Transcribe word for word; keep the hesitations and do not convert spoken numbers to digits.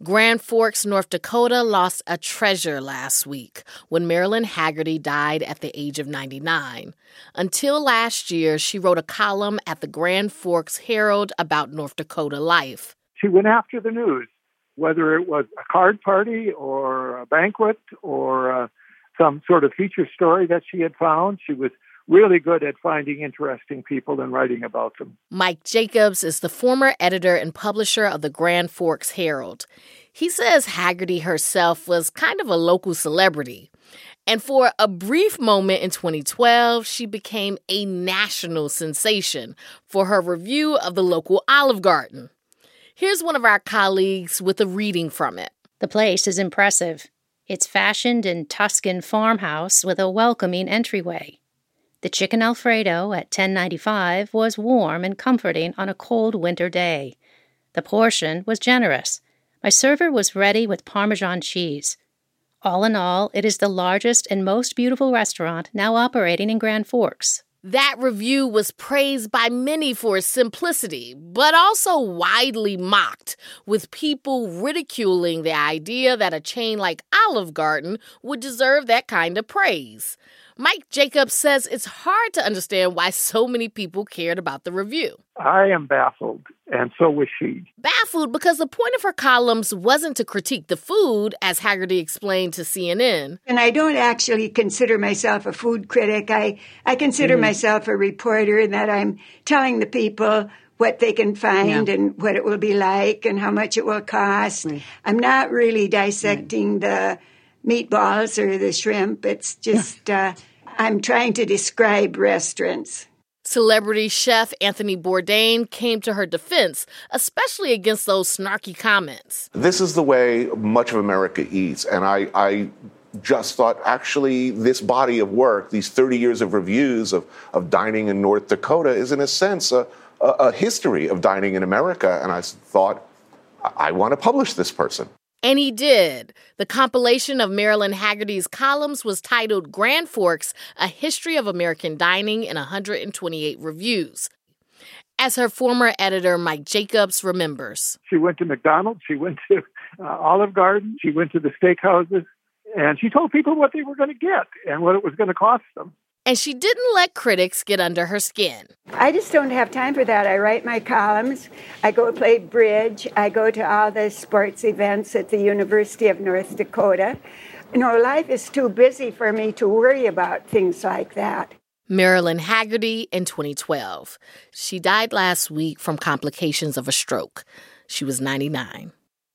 Grand Forks, North Dakota lost a treasure last week when Marilyn Hagerty died at the age of ninety-nine. Until last year, she wrote a column at the Grand Forks Herald about North Dakota life. She went after the news, whether it was a card party or a banquet or uh, some sort of feature story that she had found. She was really good at finding interesting people and writing about them. Mike Jacobs is the former editor and publisher of the Grand Forks Herald. He says Hagerty herself was kind of a local celebrity. And for a brief moment in twenty twelve, she became a national sensation for her review of the local Olive Garden. Here's one of our colleagues with a reading from it. The place is impressive. It's fashioned in Tuscan farmhouse with a welcoming entryway. The chicken Alfredo at ten ninety-five was warm and comforting on a cold winter day. The portion was generous. My server was ready with Parmesan cheese. All in all, it is the largest and most beautiful restaurant now operating in Grand Forks. That review was praised by many for its simplicity, but also widely mocked, with people ridiculing the idea that a chain like Olive Garden would deserve that kind of praise. Mike Jacobs says it's hard to understand why so many people cared about the review. I am baffled, and so was she. Baffled because the point of her columns wasn't to critique the food, as Hagerty explained to C N N. And I don't actually consider myself a food critic. I, I consider mm-hmm. myself a reporter in that I'm telling the people what they can find yeah. and what it will be like and how much it will cost. Right. I'm not really dissecting right. the meatballs or the shrimp. It's just, uh, I'm trying to describe restaurants. Celebrity chef Anthony Bourdain came to her defense, especially against those snarky comments. This is the way much of America eats, and I, I just thought, actually, this body of work, these thirty years of reviews of, of dining in North Dakota is, in a sense, a, a, a history of dining in America, and I thought, I, I want to publish this person. And he did. The compilation of Marilyn Hagerty's columns was titled Grand Forks, A History of American Dining in one hundred twenty-eight Reviews. As her former editor, Mike Jacobs, remembers. She went to McDonald's, she went to uh, Olive Garden, she went to the steakhouses, and she told people what they were going to get and what it was going to cost them. And she didn't let critics get under her skin. I just don't have time for that. I write my columns. I go play bridge. I go to all the sports events at the University of North Dakota. You know, life is too busy for me to worry about things like that. Marilyn Hagerty in twenty twelve. She died last week from complications of a stroke. She was ninety-nine.